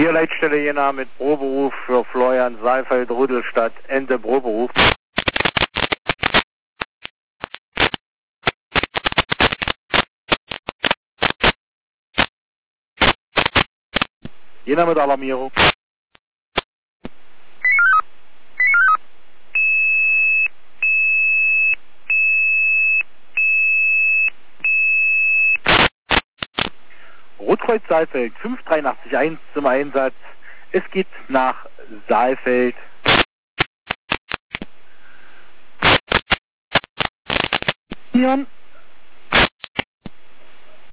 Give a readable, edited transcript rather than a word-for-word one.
Hier Leitstelle Jena mit Proberuf für Florian Saalfeld, Rüttelstadt, Ende Proberuf. Jena mit Alarmierung. Rotkreuz Saalfeld 5381 zum Einsatz. Es geht nach Saalfeld. Hier.